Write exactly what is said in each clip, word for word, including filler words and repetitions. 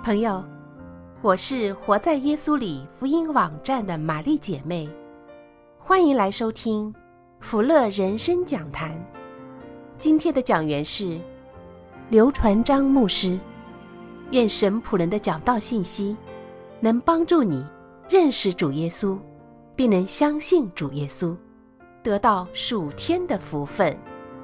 朋友，我是活在耶稣里福音网站的玛丽姐妹，欢迎来收听福乐人生讲坛。今天的讲员是刘传章牧师。愿神仆人的讲道信息能帮助你认识主耶稣，并能相信主耶稣，得到属天的福分。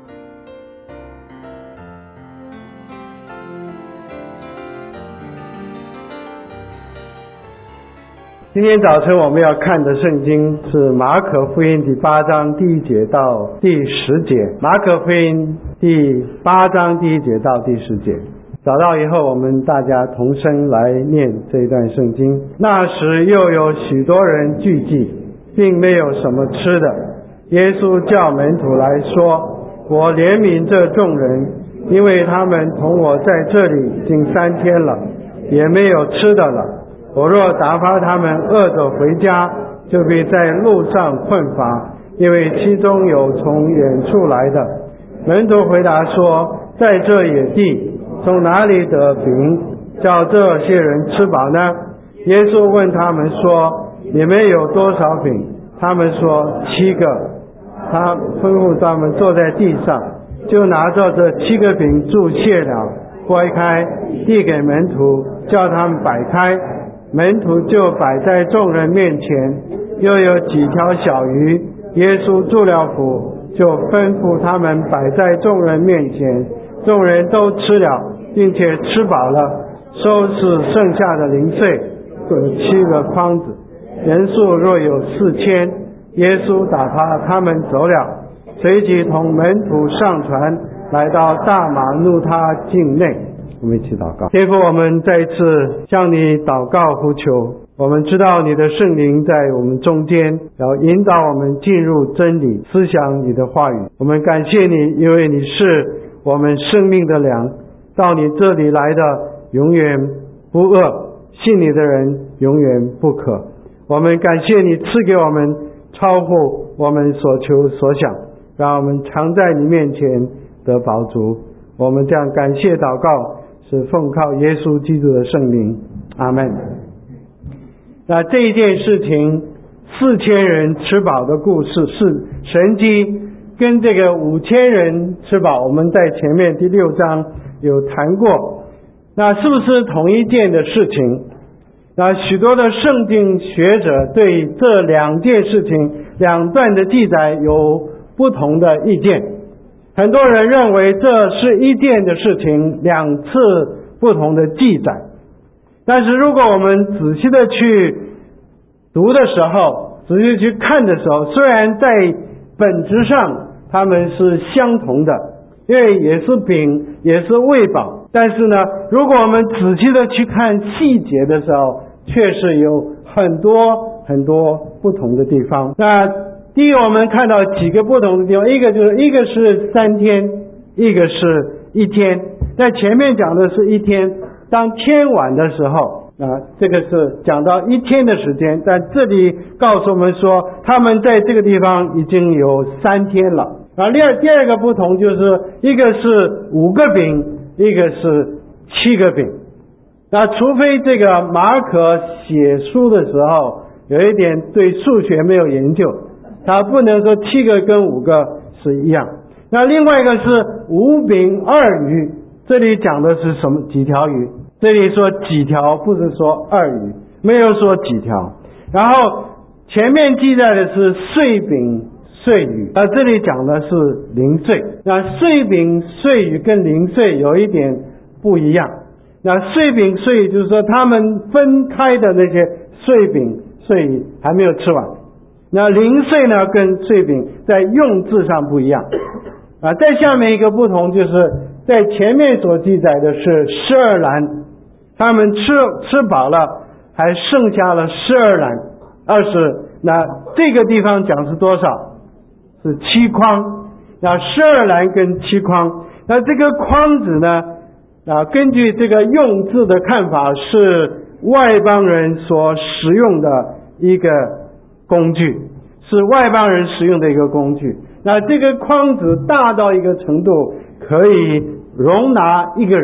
今天早晨我们要看的圣经是马可福音第八章第一节到第十节。马可福音第八章第一节到第十节，找到以后我们大家同声来念这一段圣经。那时又有许多人聚集，并没有什么吃的。耶稣叫门徒来说，我怜悯这众人，因为他们同我在这里已经三天了，也没有吃的了。我若打发他们饿着回家，就必在路上困乏，因为其中有从远处来的。门徒回答说，在这野地从哪里得饼叫这些人吃饱呢？耶稣问他们说，你们有多少饼？他们说七个。他吩咐他们坐在地上，就拿着这七个饼祝谢了，掰开递给门徒，叫他们摆开。门徒就摆在众人面前，又有几条小鱼。耶稣祝了福，就吩咐他们摆在众人面前。众人都吃了，并且吃饱了，收拾剩下的零碎，有七个筐子。人数若有四千。耶稣打发他们走了，随即同门徒上船，来到大马路他境内。我们一起祷告。天父，我们再一次向你祷告呼求，我们知道你的圣灵在我们中间，要引导我们进入真理，思想你的话语。我们感谢你，因为你是我们生命的粮，到你这里来的永远不饿，信你的人永远不渴。我们感谢你赐给我们超乎我们所求所想，让我们常在你面前得饱足。我们这样感谢祷告，是奉靠耶稣基督的圣名，阿们。那这一件事情，四千人吃饱的故事是神迹，跟这个五千人吃饱，我们在前面第六章有谈过。那是不是同一件的事情？那许多的圣经学者对这两件事情两段的记载有不同的意见。很多人认为这是一件的事情，两次不同的记载。但是如果我们仔细的去读的时候，仔细去看的时候，虽然在本质上他们是相同的，因为也是饼也是喂饱，但是呢，如果我们仔细的去看细节的时候，确实有很多很多不同的地方。那第一，我们看到几个不同的地方，一个就是一个是三天，一个是一天。在前面讲的是一天，当天晚的时候啊，这个是讲到一天的时间，但这里告诉我们说他们在这个地方已经有三天了。啊，第二第二个不同就是一个是五个饼，一个是七个饼。那除非这个马可写书的时候有一点对数学没有研究，他不能说七个跟五个是一样。那另外一个是五饼二鱼，这里讲的是什么？几条鱼？这里说几条，不是说二鱼，没有说几条。然后前面记载的是碎饼碎鱼，那这里讲的是零碎。那碎饼碎鱼跟零碎有一点不一样。那碎饼碎鱼就是说他们分开的那些碎饼碎鱼还没有吃完。那零碎呢跟碎饼在用字上不一样啊。在下面一个不同就是在前面所记载的是十二篮，他们吃吃饱了还剩下了十二篮二十。那这个地方讲是多少？是七筐。那十二篮跟七筐，那这个筐子呢啊，根据这个用字的看法，是外邦人所使用的一个工具，是外邦人使用的一个工具。那这个筐子大到一个程度，可以容纳一个人，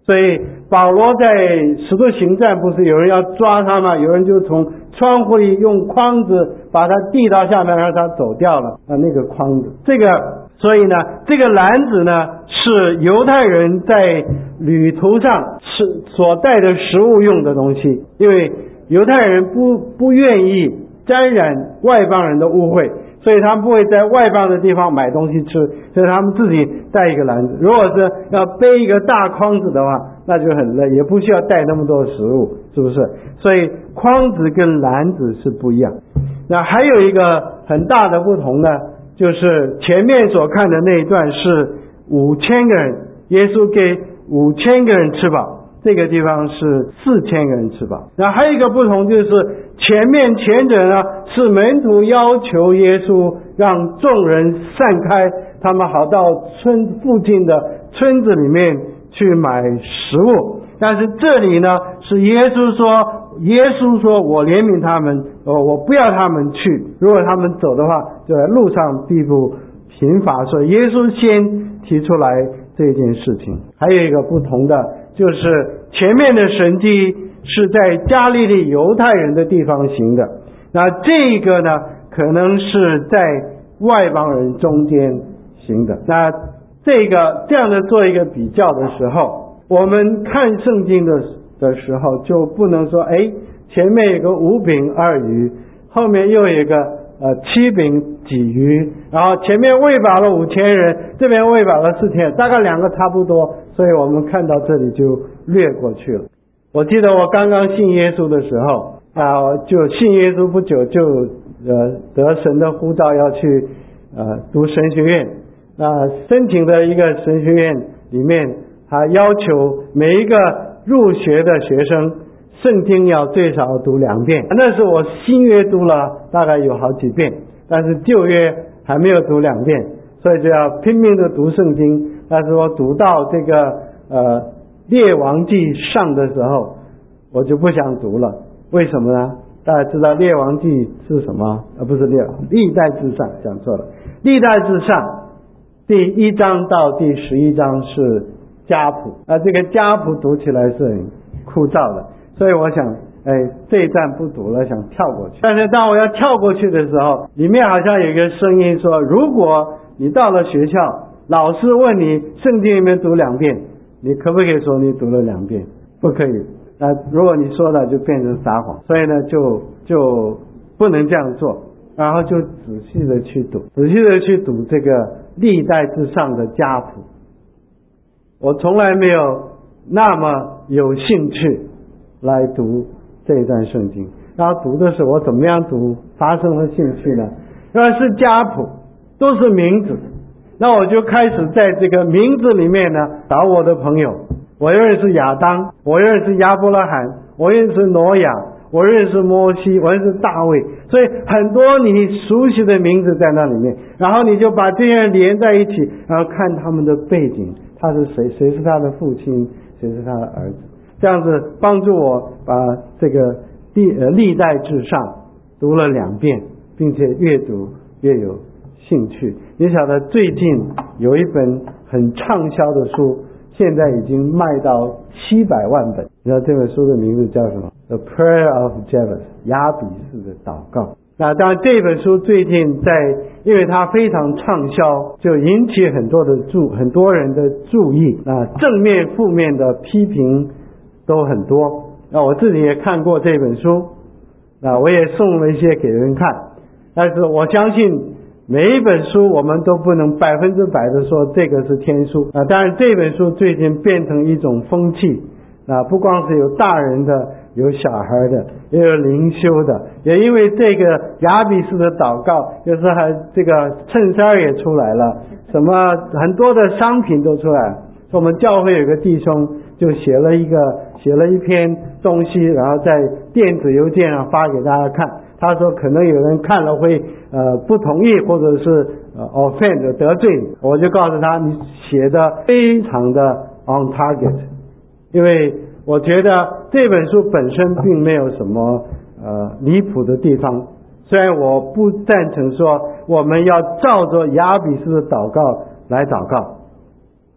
所以保罗在使徒行传不是有人要抓他吗？有人就从窗户里用筐子把他递到下面，让他走掉了啊，那个筐子。这个所以呢，这个篮子呢是犹太人在旅途上吃所带的食物用的东西，因为犹太人不不愿意沾染外邦人的污秽，所以他们不会在外邦的地方买东西吃，所以他们自己带一个篮子。如果是要背一个大筐子的话，那就很累，也不需要带那么多食物，是不是？所以筐子跟篮子是不一样。那还有一个很大的不同呢，就是前面所看的那一段是五千个人，耶稣给五千个人吃饱，这个地方是四千个人吃饱。那还有一个不同就是前面前者呢是门徒要求耶稣让众人散开，他们好到村附近的村子里面去买食物。但是这里呢是耶稣说耶稣说我怜悯他们，我不要他们去，如果他们走的话就在路上必不贫乏，所以耶稣先提出来这件事情。还有一个不同的就是前面的神迹是在加利利犹太人的地方行的，那这个呢可能是在外邦人中间行的。那这个这样的做一个比较的时候，我们看圣经的的时候就不能说哎，前面有个五饼二鱼，后面又有一个呃七饼几鱼，然后前面喂饱了五千人，这边喂饱了四千人，大概两个差不多，所以我们看到这里就略过去了。我记得我刚刚信耶稣的时候啊，就信耶稣不久就呃得神的呼召要去呃读神学院。那申请的一个神学院里面，他要求每一个入学的学生圣经要最少读两遍。那是我新约读了大概有好几遍，但是旧约还没有读两遍，所以就要拼命的读圣经。但是我读到这个呃列王记上的时候，我就不想读了。为什么呢？大家知道列王记是什么？呃，不是列王，历代志上，讲错了。历代志上第一章到第十一章是家谱，那这个家谱读起来是很枯燥的，所以我想哎，这一段不读了，想跳过去。但是当我要跳过去的时候，里面好像有一个声音说，如果你到了学校，老师问你圣经里面读两遍，你可不可以说你读了两遍？不可以。那如果你说了就变成撒谎，所以呢就就不能这样做，然后就仔细的去读，仔细的去读这个历代志上的家谱。我从来没有那么有兴趣来读这一段圣经，然后读的时候我怎么样读发生了兴趣呢？因为是家谱，都是名字，那我就开始在这个名字里面呢找我的朋友。我认识亚当，我认识亚伯拉罕，我认识挪亚，我认识摩西，我认识大卫，所以很多你熟悉的名字在那里面，然后你就把这些人连在一起，然后看他们的背景，他是谁，谁是他的父亲，谁是他的儿子，这样子帮助我把这个历呃历代志上读了两遍，并且越读越有兴趣。你晓得最近有一本很畅销的书，现在已经卖到七百万本。你知道这本书的名字叫什么？ The Prayer of Jabez， 亚比斯的祷告。那当然这本书最近在，因为它非常畅销，就引起很多的注很多人的注意啊，正面负面的批评都很多。那我自己也看过这本书，那我也送了一些给人看，但是我相信每一本书我们都不能百分之百的说这个是天书啊。当然这本书最近变成一种风气啊，不光是有大人的，有小孩的，也有灵修的，也因为这个亚比斯的祷告，就是还这个衬衫也出来了，什么很多的商品都出来了。我们教会有个弟兄就写了一个写了一篇东西，然后在电子邮件上发给大家看。他说可能有人看了会呃不同意，或者是呃 offend 得罪你。我就告诉他，你写的非常的 on target， 因为我觉得这本书本身并没有什么呃离谱的地方。虽然我不赞成说我们要照着亚比斯的祷告来祷告，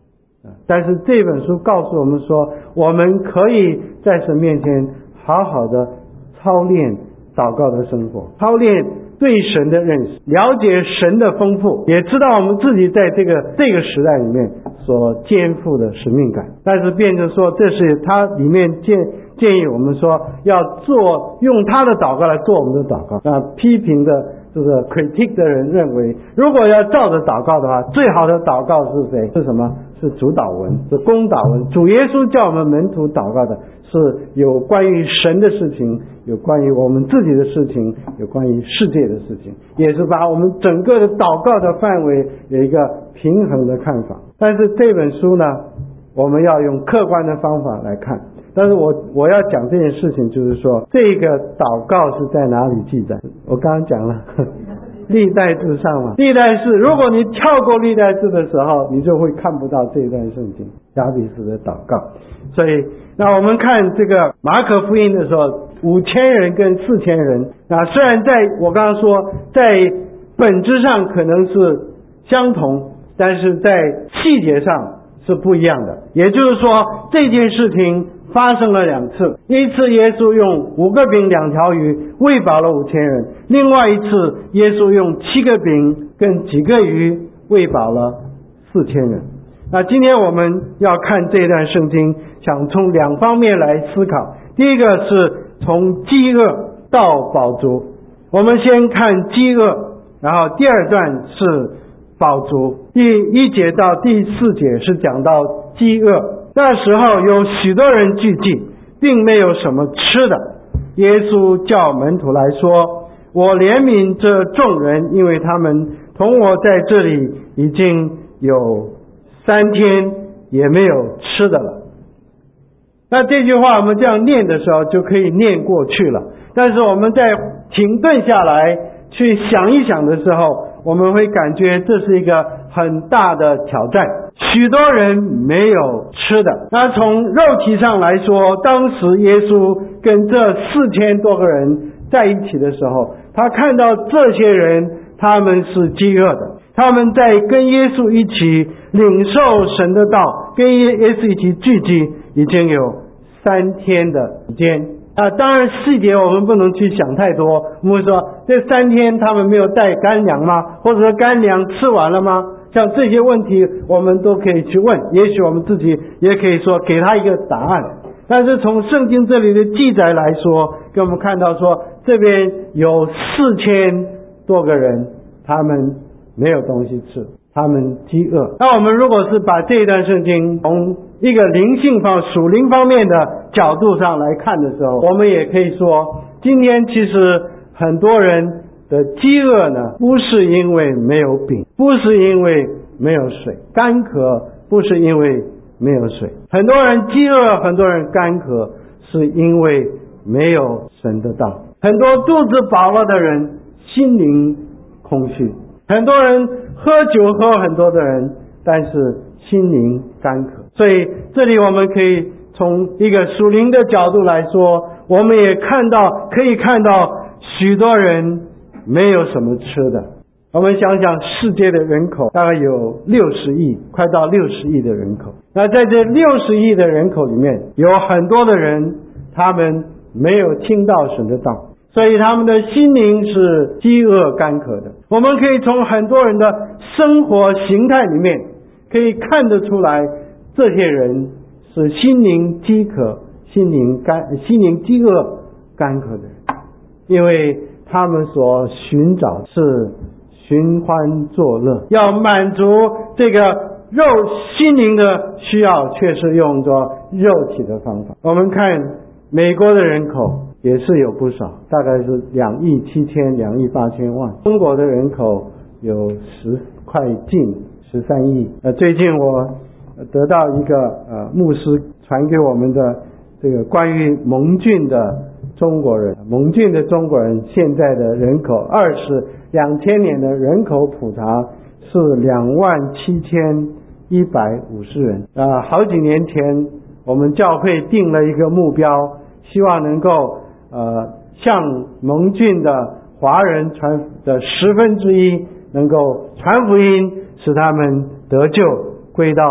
但是这本书告诉我们说，我们可以在神面前好好的操练祷告的生活，操练对神的认识，了解神的丰富，也知道我们自己在这个这个时代里面所肩负的使命感。但是变成说，这是他里面建建议我们说要做用他的祷告来做我们的祷告。那批评的这个 critic 的人认为，如果要照着祷告的话，最好的祷告是谁？是什么？是主祷文，是公祷文。主耶稣叫我们门徒祷告的是有关于神的事情，有关于我们自己的事情，有关于世界的事情，也是把我们整个的祷告的范围有一个平衡的看法。但是这本书呢，我们要用客观的方法来看。但是我我要讲这件事情，就是说这个祷告是在哪里记载？我刚刚讲了历代志上嘛，历代志，如果你跳过历代志的时候，你就会看不到这一段圣经亚比斯的祷告。所以那我们看这个马可福音的时候，五千人跟四千人，那虽然在我刚刚说在本质上可能是相同，但是在细节上是不一样的。也就是说这件事情发生了两次，一次耶稣用五个饼两条鱼喂饱了五千人，另外一次耶稣用七个饼跟几个鱼喂饱了四千人。那今天我们要看这段圣经，想从两方面来思考。第一个是从饥饿到饱足，我们先看饥饿，然后第二段是饱足。第一节到第四节是讲到饥饿，那时候有许多人聚集，并没有什么吃的。耶稣叫门徒来说，我怜悯这众人，因为他们同我在这里已经有三天也没有吃的了。那这句话我们这样念的时候就可以念过去了，但是我们在停顿下来去想一想的时候，我们会感觉这是一个很大的挑战。许多人没有吃的，那从肉体上来说，当时耶稣跟这四千多个人在一起的时候，他看到这些人他们是饥饿的，他们在跟耶稣一起领受神的道，跟耶稣一起聚集已经有三天的时间啊。当然细节我们不能去想太多，我们会说这三天他们没有带干粮吗？或者说干粮吃完了吗？像这些问题我们都可以去问，也许我们自己也可以说给他一个答案。但是从圣经这里的记载来说，给我们看到说这边有四千多个人他们没有东西吃，他们饥饿。那我们如果是把这一段圣经从一个灵性方属灵方面的角度上来看的时候，我们也可以说今天其实很多人的饥饿呢，不是因为没有饼，不是因为没有水，干渴不是因为没有水。很多人饥饿，很多人干渴，是因为没有神的道。很多肚子饱了的人，心灵空虚。很多人喝酒喝很多的人，但是心灵干渴。所以这里我们可以从一个属灵的角度来说，我们也看到可以看到许多人没有什么吃的。我们想想世界的人口大概有六十亿，快到六十亿的人口。那在这六十亿的人口里面，有很多的人他们没有听到神的道，所以他们的心灵是饥饿干渴的。我们可以从很多人的生活形态里面可以看得出来，这些人是心灵饥渴、心灵干、心灵饥饿干渴的人，因为他们所寻找是寻欢作乐，要满足这个肉心灵的需要，却是用着肉体的方法。我们看美国的人口也是有不少，大概是两亿七千、两亿八千万。中国的人口有十快近十三亿。呃，最近我得到一个呃牧师传给我们的这个关于蒙郡的中国人，蒙郡的中国人现在的人口，二是两千年的人口普查是两万七千一百五十人。啊、呃，好几年前我们教会定了一个目标，希望能够呃向蒙郡的华人传的十分之一能够传福音，使他们得救归到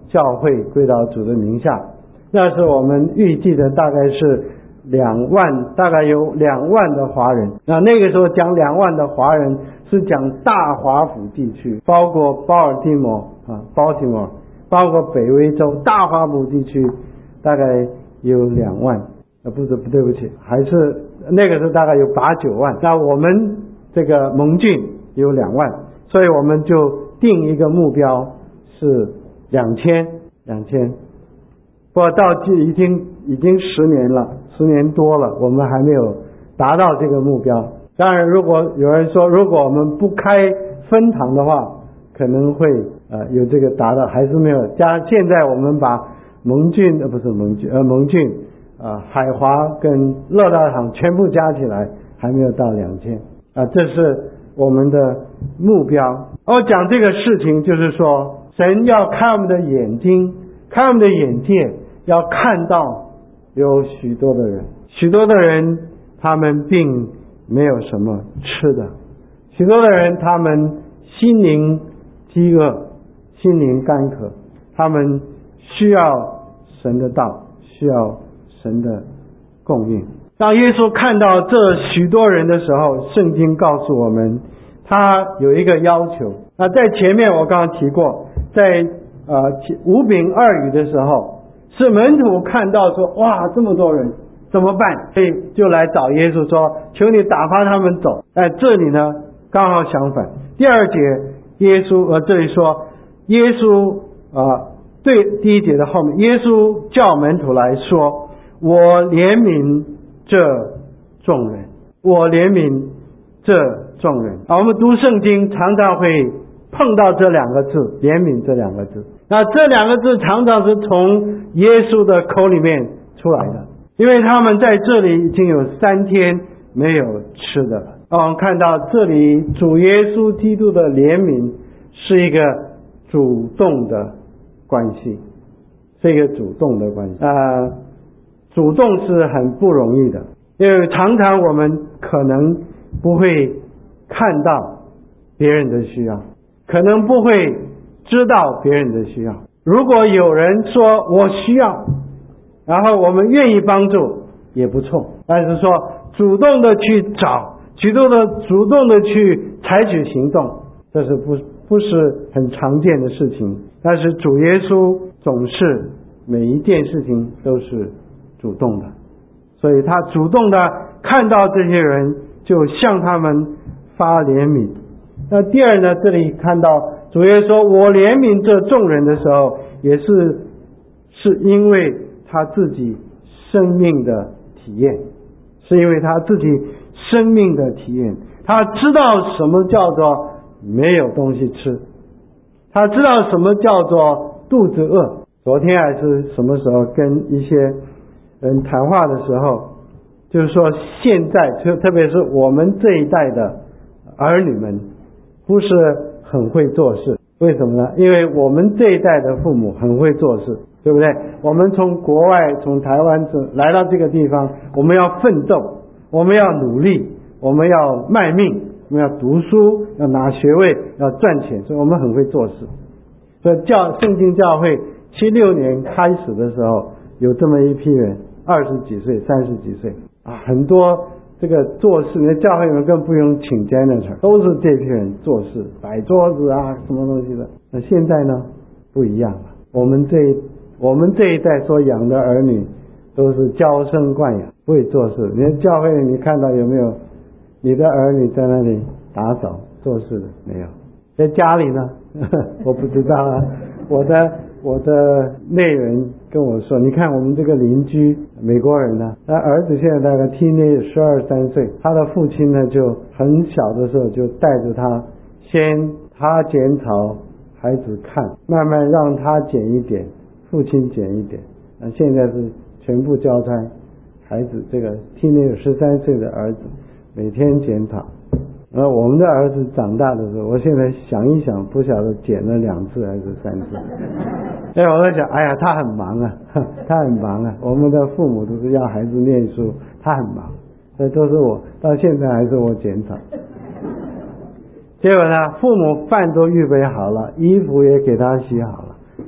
教会归到主的名下。那是我们预计的大概是两万，大概有两万的华人。那那个时候讲两万的华人是讲大华府地区，包括鲍尔的摩啊，包提摩，包括北威州大华府地区，大概有两万。啊，不是，不对不起，还是那个时候大概有八九万。那我们这个蒙郡有两万，所以我们就定一个目标是两千，两千。不过到已经已经十年了，十年多了，我们还没有达到这个目标。当然，如果有人说，如果我们不开分堂的话，可能会呃有这个达到，还是没有。加现在我们把蒙郡呃不是蒙郡呃蒙郡啊、呃、海华跟乐大堂全部加起来，还没有到两千啊，这是我们的目标。我讲这个事情，就是说，神要开我们的眼睛，开我们的眼界，要看到有许多的人，许多的人他们并没有什么吃的，许多的人他们心灵饥饿，心灵干渴，他们需要神的道，需要神的供应。当耶稣看到这许多人的时候，圣经告诉我们他有一个要求。那在前面我刚刚提过，在呃五饼二鱼的时候，是门徒看到说，哇，这么多人怎么办？所以就来找耶稣说，求你打发他们走。但这里呢刚好相反，第二节耶稣呃这里说，耶稣啊、呃、对第一节的后面，耶稣叫门徒来说，我怜悯这众人，我怜悯这众人啊。我们读圣经常常会碰到这两个字，怜悯这两个字。那这两个字常常是从耶稣的口里面出来的，因为他们在这里已经有三天没有吃的了。我们看到这里主耶稣基督的怜悯是一个主动的关系，是一个主动的关系。呃，主动是很不容易的，因为常常我们可能不会看到别人的需要，可能不会知道别人的需要。如果有人说我需要，然后我们愿意帮助也不错，但是说主动的去找，主动的主动的去采取行动，这是不不是很常见的事情。但是主耶稣总是每一件事情都是主动的，所以他主动的看到这些人，就向他们发怜悯。那第二呢，这里看到主耶稣说我怜悯这众人的时候，也是是因为他自己生命的体验，是因为他自己生命的体验，他知道什么叫做没有东西吃，他知道什么叫做肚子饿。昨天还是什么时候跟一些人谈话的时候，就是说现在就特别是我们这一代的儿女们不是很会做事。为什么呢？因为我们这一代的父母很会做事，对不对？我们从国外从台湾来到这个地方，我们要奋斗，我们要努力，我们要卖命，我们要读书，要拿学位，要赚钱，所以我们很会做事。所以教圣经教会七六年开始的时候，有这么一批人，二十几岁三十几岁啊，很多这个做事，那教会里面更不用请 janitor， 都是这批人做事，摆桌子啊什么东西的。那现在呢不一样了，我们这我们这一代所养的儿女都是娇生惯养，不会做事。你看教会里你看到有没有你的儿女在那里打扫做事的？没有。在家里呢我不知道啊，我的我的内人跟我说，你看我们这个邻居美国人呢，他儿子现在大概 teenage 十二三岁，他的父亲呢就很小的时候就带着他，先他剪草孩子看，慢慢让他剪一点，父亲剪一点，那现在是全部交差，孩子这个 teenage 十三岁的儿子每天剪草。而我们的儿子长大的时候，我现在想一想，不晓得剪了两次还是三次。哎，我在想，哎呀，他很忙啊，他很忙啊。我们的父母都是要孩子念书，他很忙，所以都是我，到现在还是我剪草。结果呢，父母饭都预备好了，衣服也给他洗好了，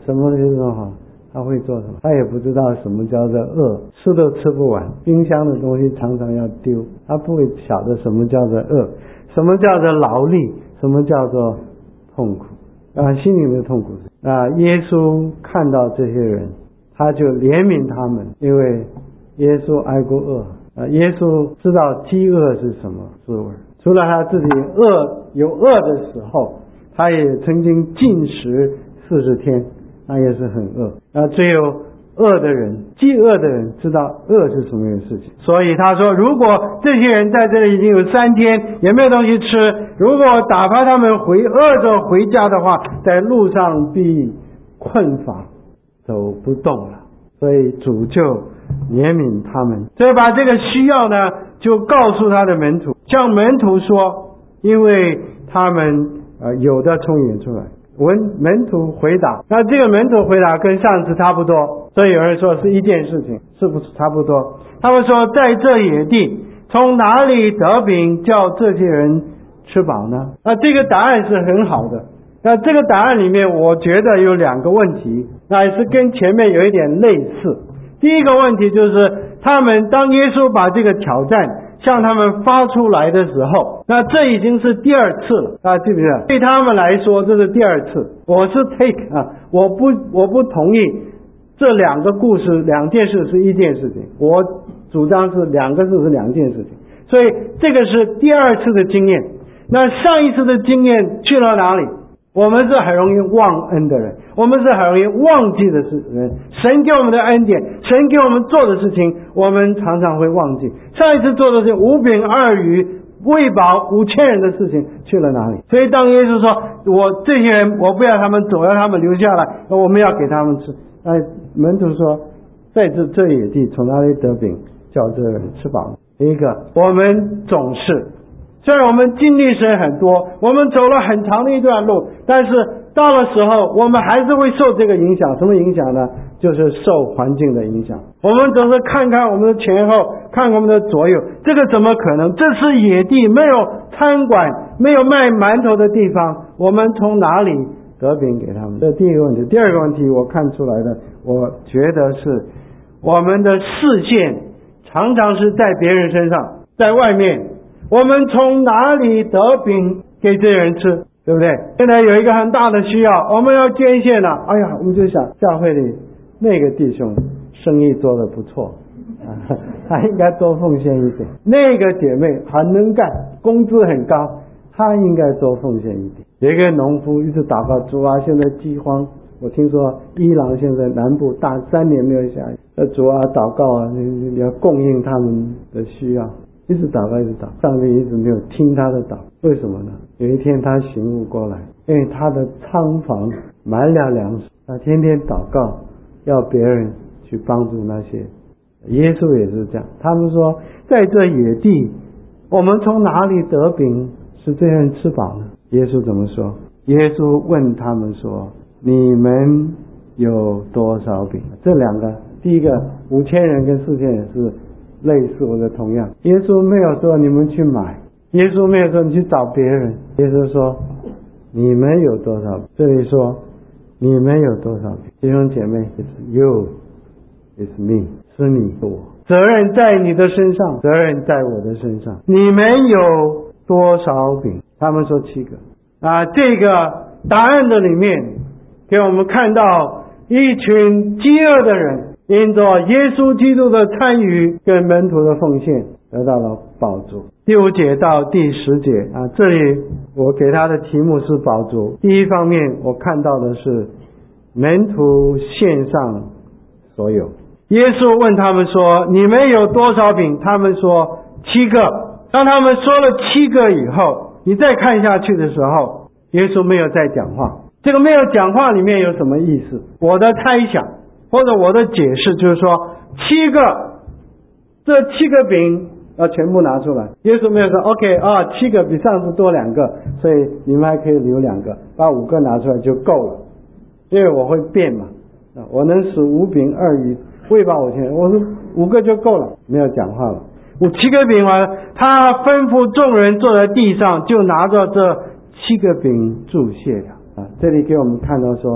什么就是说好，他会做什么？他也不知道什么叫做饿，吃都吃不完，冰箱的东西常常要丢，他不会晓得什么叫做饿，什么叫做劳力，什么叫做痛苦啊，心灵的痛苦啊。耶稣看到这些人，他就怜悯他们，因为耶稣挨过饿啊，耶稣知道饥饿是什么滋味。除了他自己饿有饿的时候，他也曾经禁食四十天，他也是很饿啊。只有饿的人，饥饿的人知道饿是什么样的事情。所以他说，如果这些人在这里已经有三天也没有东西吃，如果打发他们回饿着回家的话，在路上必困乏，走不动了。所以主就怜悯他们，所以把这个需要呢就告诉他的门徒，向门徒说，因为他们呃有的充盈出来。门门徒回答，那这个门徒回答跟上次差不多，所以有人说是一件事情，是不是差不多？他们说，在这野地从哪里得饼叫这些人吃饱呢？那这个答案是很好的。那这个答案里面我觉得有两个问题，那也是跟前面有一点类似。第一个问题就是他们当耶稣把这个挑战向他们发出来的时候，那这已经是第二次了啊，记不记得？对他们来说这是第二次。我是 take 啊，我不我不同意这两个故事两件事是一件事情，我主张是两个事是两件事情。所以这个是第二次的经验。那上一次的经验去了哪里？我们是很容易忘恩的人，我们是很容易忘记的人。神给我们的恩典，神给我们做的事情，我们常常会忘记。上一次做的是五饼二鱼喂饱五千人的事情去了哪里？所以当耶稣说，我这些人我不要他们走，要他们留下来，我们要给他们吃。那门徒说，在这这野地从哪里得饼叫这人吃饱？第一个，我们总是虽然我们经历神很多，我们走了很长的一段路，但是到了时候我们还是会受这个影响。什么影响呢？就是受环境的影响。我们总是看看我们的前后，看我们的左右，这个怎么可能？这是野地，没有餐馆，没有卖馒头的地方，我们从哪里得饼给他们？这第一个问题。第二个问题我看出来的，我觉得是我们的视线常常是在别人身上，在外面，我们从哪里得饼给这些人吃，对不对？现在有一个很大的需要，我们要捐献了，哎呀，我们就想教会里那个弟兄生意做得不错啊，他应该多奉献一点。那个姐妹很能干，工资很高，他应该多奉献一点。有一个农夫一直祷告，主啊，现在饥荒，我听说伊朗现在南部大三年没有下雨，那主啊祷告啊，你要供应他们的需要。一直祷告一直祷，上帝一直没有听他的祷，为什么呢？有一天他醒悟过来，因为他的仓房满了粮食，他天天祷告要别人去帮助那些。耶稣也是这样，他们说在这野地我们从哪里得饼使这些人吃饱呢？耶稣怎么说？耶稣问他们说，你们有多少饼？这两个，第一个五千人跟四千人是类似或者同样。耶稣没有说你们去买，耶稣没有说你去找别人，耶稣说你们有多少？这里说你们有多少？弟兄姐妹 ，It's you, it's me， 是你是我，责任在你的身上，责任在我的身上。你们有多少饼？他们说七个啊。这个答案的里面给我们看到一群饥饿的人因着耶稣基督的参与跟门徒的奉献得到了饱足。第五节到第十节啊，这里我给他的题目是饱足。第一方面我看到的是门徒献上所有。耶稣问他们说，你们有多少饼？他们说七个。当他们说了七个以后，你再看下去的时候，耶稣没有再讲话。这个没有讲话里面有什么意思？我的猜想或者我的解释就是说，七个这七个饼要全部拿出来。耶稣没有说 OK 啊，七个比上次多两个，所以你们还可以留两个，把五个拿出来就够了，因为我会变嘛，我能使五饼二鱼喂饱五千人，我说五个就够了，没有讲话了。五七个饼完，他吩咐众人坐在地上，就拿着这七个饼祝谢了啊。这里给我们看到说，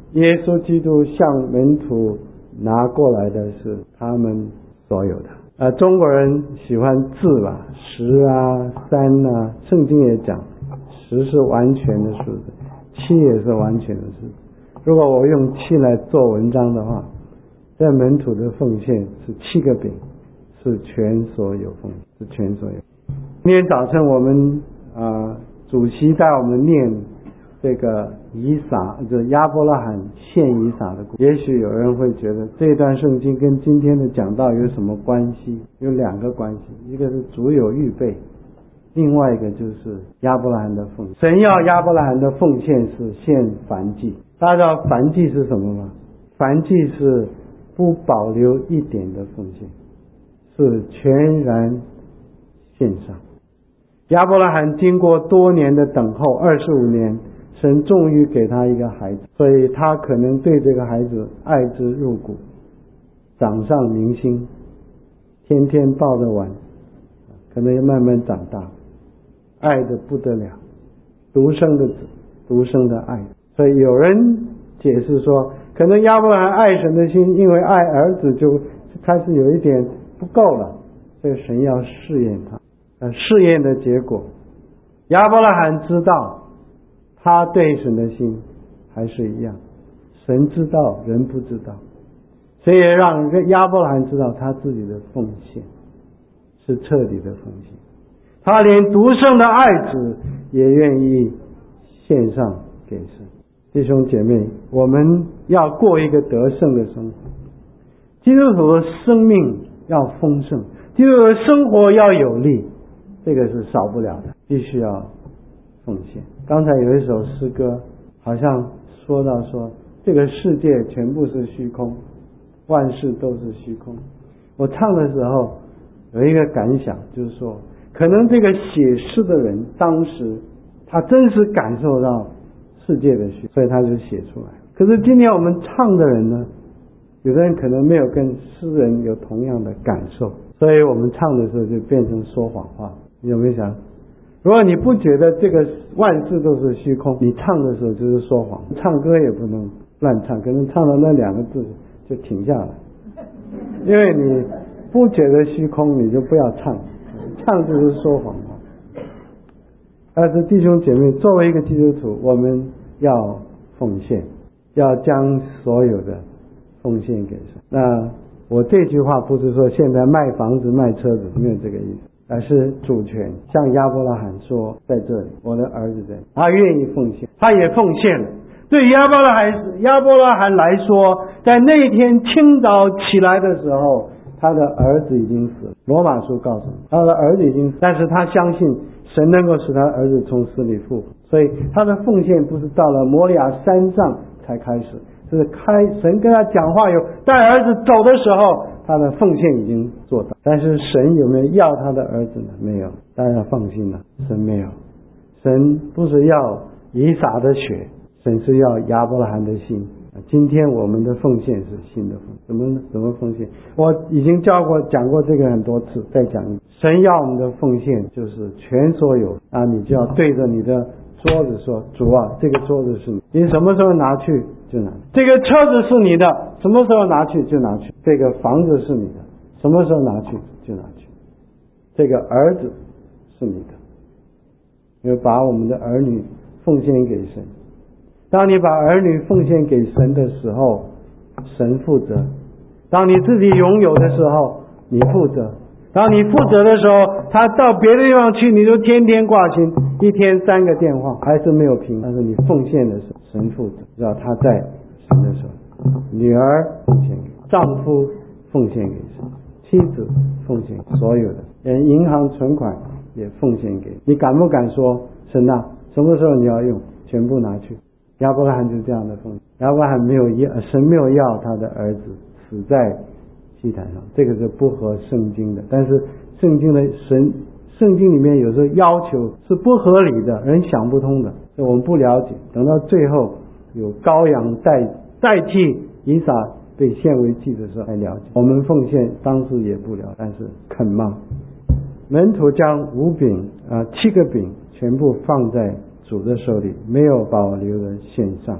耶稣基督向门徒拿过来的是他们所有的。呃，中国人喜欢字吧，十啊、三啊，圣经也讲，十是完全的数字，七也是完全的数字。如果我用七来做文章的话，在门徒的奉献是七个饼，是全所有奉献，是全所有。今天早晨我们啊、呃，主席带我们念这个以撒，就是亚伯拉罕献以撒的故事。也许有人会觉得这段圣经跟今天的讲道有什么关系？有两个关系，一个是主有预备，另外一个就是亚伯拉罕的奉献。神要亚伯拉罕的奉献是献燔祭。大家知道燔祭是什么吗？燔祭是不保留一点的奉献，是全然献上。亚伯拉罕经过多年的等候，二十五年，神终于给他一个孩子，所以他可能对这个孩子爱之入骨，掌上明心，天天抱着玩，可能也慢慢长大，爱得不得了，独生的子，独生的爱。所以有人解释说，可能亚伯拉罕爱神的心，因为爱儿子就开始有一点不够了，所以神要试验他。呃，试验的结果，亚伯拉罕知道他对神的心还是一样，神知道人不知道，所以让亚伯拉罕知道他自己的奉献是彻底的奉献，他连独生的爱子也愿意献上给神。弟兄姐妹，我们要过一个得胜的生活，基督徒的生命要丰盛，基督徒的生活要有力，这个是少不了的，必须要奉献。刚才有一首诗歌好像说到说这个世界全部是虚空，万事都是虚空。我唱的时候有一个感想，就是说可能这个写诗的人当时他真实感受到世界的虚，所以他就写出来。可是今天我们唱的人呢，有的人可能没有跟诗人有同样的感受，所以我们唱的时候就变成说谎话。你有没有想，如果你不觉得这个万事都是虚空，你唱的时候就是说谎。唱歌也不能乱唱，可能唱到那两个字就停下来，因为你不觉得虚空，你就不要唱，唱就是说谎话。但是弟兄姐妹，作为一个基督徒，我们要奉献，要将所有的奉献给神。那我这句话不是说现在卖房子卖车子，没有这个意思，而是主权。像亚伯拉罕说，在这里我的儿子在，他愿意奉献，他也奉献了。对亚伯拉罕亚伯拉罕来说，在那天清早起来的时候，他的儿子已经死了。罗马书告诉你，他的儿子已经死，但是他相信神能够使他儿子从死里复活，所以他的奉献不是到了摩利亚山上才开始，是开神跟他讲话有带儿子走的时候，他的奉献已经做到。但是神有没有要他的儿子呢？没有。大家放心了，神没有。神不是要以撒的血，神是要亚伯拉罕的心。今天我们的奉献是新的奉献，怎么怎么奉献？我已经教过讲过这个很多次，再讲一次。神要我们的奉献就是全所有啊，你就要对着你的桌子说，主啊，这个桌子是你，你什么时候拿去就拿，这个车子是你的，什么时候拿去就拿去，这个房子是你的，什么时候拿去就拿去，这个儿子是你的，因为把我们的儿女奉献给神。当你把儿女奉献给神的时候，神负责；当你自己拥有的时候，你负责；当你负责的时候，他到别的地方去，你就天天挂心，一天三个电话还是没有平。但是你奉献的时候，神负责，知道他在神的时候，女儿奉献给丈夫，奉献给神，妻子奉献给所有的，连银行存款也奉献给你。敢不敢说，神啊，什么时候你要用，全部拿去？亚伯拉罕就是这样的奉献。亚伯拉罕没有要，神没有要他的儿子死在祭坛上，这个是不合圣经的。但是圣经的神，圣经里面有时候要求是不合理的，人想不通的，所以我们不了解。等到最后有羔羊代代替以撒被献为祭的时候才了解。我们奉献当时也不了解，但是肯吗？门徒将五饼啊、呃、七个饼全部放在主的手里，没有保留的献上。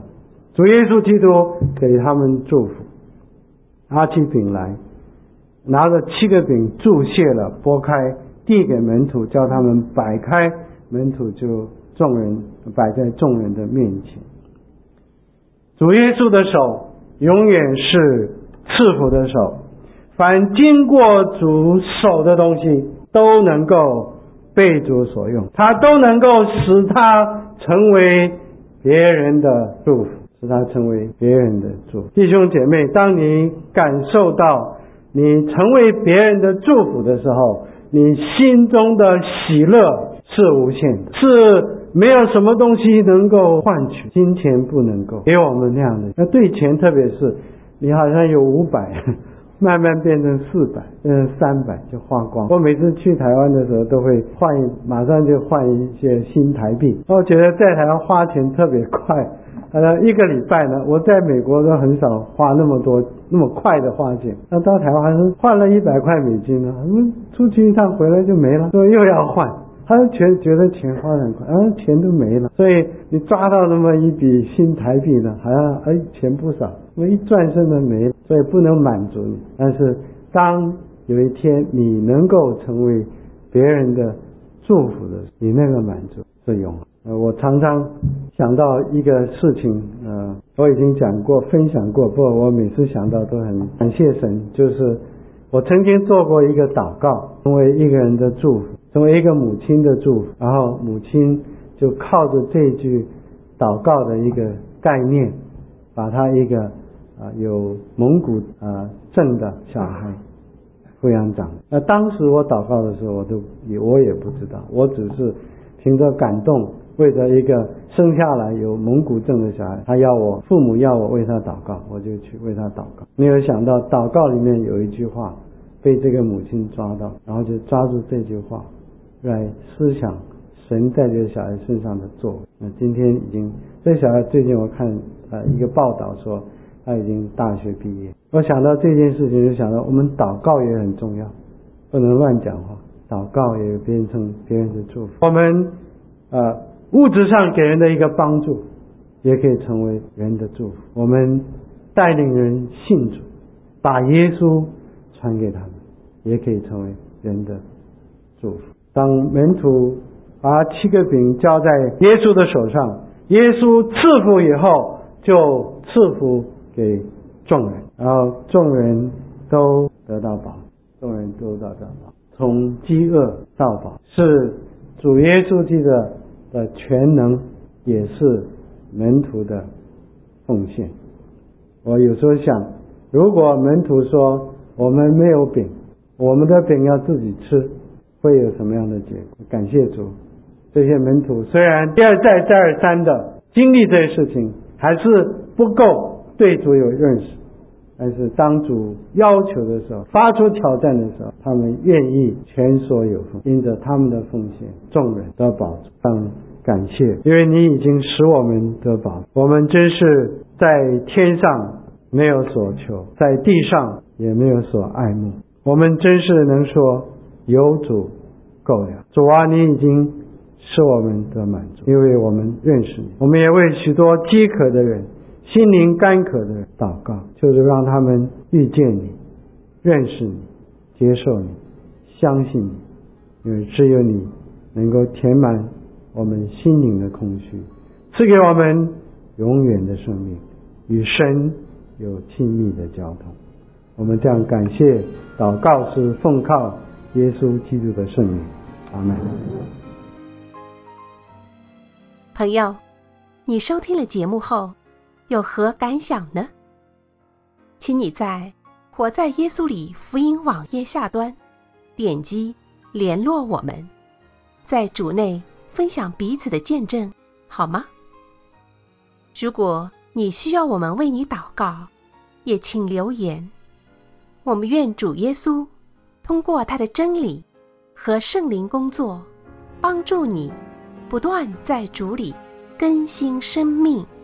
主耶稣基督给他们祝福，拿起饼来，拿着七个饼祝谢了，拨开递给门徒，叫他们摆开，门徒就众人摆在众人的面前。主耶稣的手永远是赐福的手，凡经过主手的东西都能够被主所用，他都能够使他成为别人的祝福，使他成为别人的祝福。弟兄姐妹，当你感受到你成为别人的祝福的时候，你心中的喜乐是无限的，是没有什么东西能够换取，金钱不能够给我们那样的。那对钱，特别是你好像有五百，慢慢变成四百，嗯，三百就花光。我每次去台湾的时候，都会换，马上就换一些新台币。我觉得在台湾花钱特别快，呃，一个礼拜呢，我在美国都很少花那么多那么快的花钱。那到台湾还是换了一百块美金呢，嗯，出去一趟回来就没了，所以又要换。他全觉得钱花得很快，啊，钱都没了，所以你抓到那么一笔新台币呢，好像哎钱不少，那一转身都没了，所以不能满足你。但是当有一天你能够成为别人的祝福的，你那个满足是永恒。呃，我常常想到一个事情，呃，我已经讲过、分享过，不过我每次想到都很感谢神，就是我曾经做过一个祷告，成为一个人的祝福。成为一个母亲的祝福，然后母亲就靠着这句祷告的一个概念，把他一个啊、呃、有蒙古啊、呃、症的小孩抚养长。那当时我祷告的时候，我都也我也不知道，我只是凭着感动，为着一个生下来有蒙古症的小孩，他要我父母要我为他祷告，我就去为他祷告。没有想到祷告里面有一句话被这个母亲抓到，然后就抓住这句话来思想神在这个小孩身上的作为。那今天已经这小孩最近我看呃一个报道说他已经大学毕业。我想到这件事情，就想到我们祷告也很重要，不能乱讲话，祷告也变成别人的祝福。我们呃物质上给人的一个帮助，也可以成为人的祝福。我们带领人信主，把耶稣传给他们，也可以成为人的祝福。当门徒把七个饼交在耶稣的手上，耶稣赐福以后，就赐福给众人，然后众人都得到饱，众人都得到饱，从饥饿到饱，是主耶稣基督的全能，也是门徒的奉献。我有时候想，如果门徒说我们没有饼，我们的饼要自己吃，会有什么样的结果？感谢主，这些门徒虽然一而再再而三的经历这些事情，还是不够对主有认识，但是当主要求的时候，发出挑战的时候，他们愿意全所有奉，因着他们的奉献，众人得饱足。当感谢，因为你已经使我们得饱，我们真是在天上没有所求，在地上也没有所爱慕，我们真是能说有主够了。主啊，你已经使我们得满足，因为我们认识你。我们也为许多饥渴的人、心灵干渴的人祷告，就是让他们遇见你、认识你、接受你、相信你，因为只有你能够填满我们心灵的空虚，赐给我们永远的生命，与神有亲密的交通。我们这样感谢祷告，是奉靠耶稣基督的圣名，阿们。 朋友，你收听了节目后有何感想呢？请你在活在耶稣里福音网页下端点击联络我们，在主内分享彼此的见证，好吗？如果你需要我们为你祷告，也请留言。我们愿主耶稣通过他的真理和圣灵工作，帮助你不断在主里更新生命。